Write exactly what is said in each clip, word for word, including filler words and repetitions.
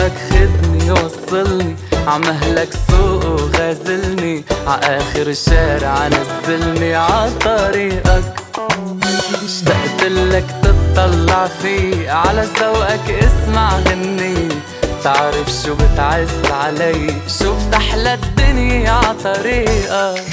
عطريقك خدني وصلني، عمهلك سوق وغازلني، عآخر الشارع نزلني عطريقك. اشتقتلك تطلع في، على ذوقك اسمع غني، تعرف شو بتعز علي، شو بتحلى الدنيا عطريقك.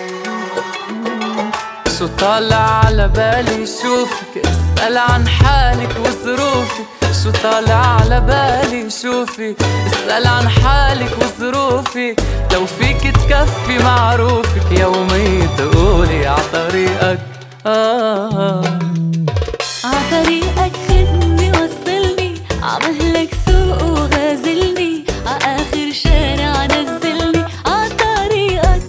شو طالع على بالي شوفك، اسأل عن حالك وظروفي، شو طالع على بالي شوفي، اسأل عن حالك وظروفي، لو فيك تكفي معروفك يومي تقولي عطريقك. آه عطريقك خدني وصلني، عمهلك سوق وغازلني، عآخر شارع نزلني عطريقك.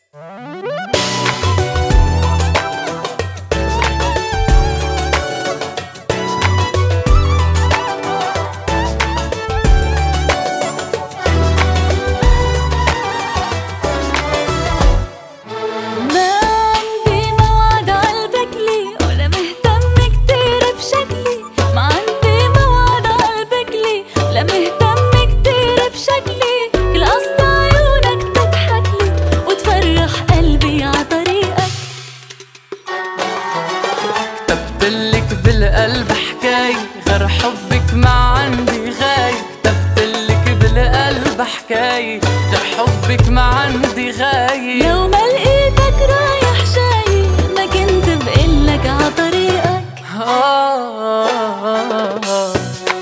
كتبتلك بالقلب حكاية غير حبك ما عندي غاية، كتبتلك بالقلب حكاية غير حبك ما عندي غاية. لو ما لقيتك رايح جاي ما كنت بقلك عطريقك. آه آه آه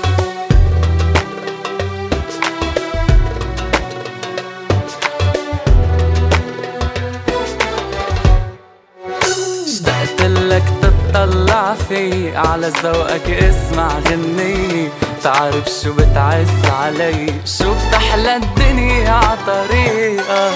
اشتقتلك تطلع في، على ذوقك اسمع غني، تعرف شو بتعز علي، شو بتحلى الدنيا عطريقك.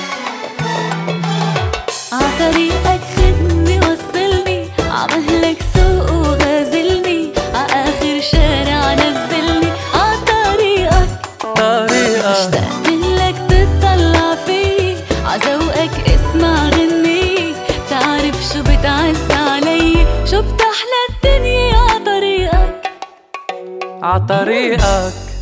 عطريقك خدني وصلني، عمهلك سوق وغازلني، عآخر شارع نزلني عطريقك. طريقك اشتقتلك تطلع في، عذوقك اسمع غني، تعرف شو بتعز علي، شو بتحلى الدنيا عطريقك. عطريقك.